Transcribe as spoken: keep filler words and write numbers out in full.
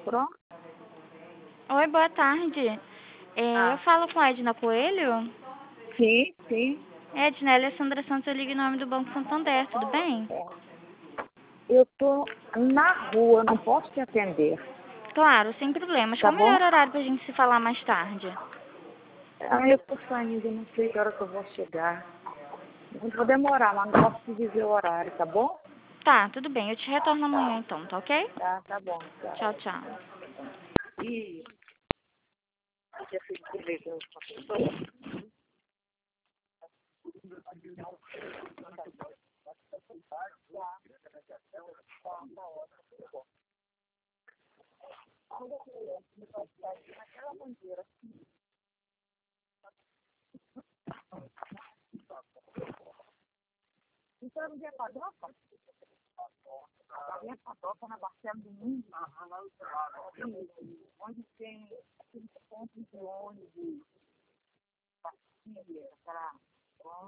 Pronto? Oi, boa tarde. É, eu Ah, falo com a Edna Coelho. sim, sim. Edna, ela é Sandra Santos, eu ligo em nome do Banco Santander, tudo bem? É. Eu tô na rua, não posso te atender, Claro, sem problemas. tá Qual o melhor bom? horário pra gente se falar mais tarde? Ah, eu tô saindo, não sei que hora que eu vou chegar. Não vou demorar, mas não posso te dizer o horário, tá bom? Tá, tudo bem. Eu te retorno amanhã Tá, então, tá ok? tá, tá bom. Tá. Tchau, tchau. E já fiz beleza com a pessoa. Então, não é padoca? A minha padoca na Barcelo do Mundo, onde tem aqueles pontos de ônibus, pastilha, aquela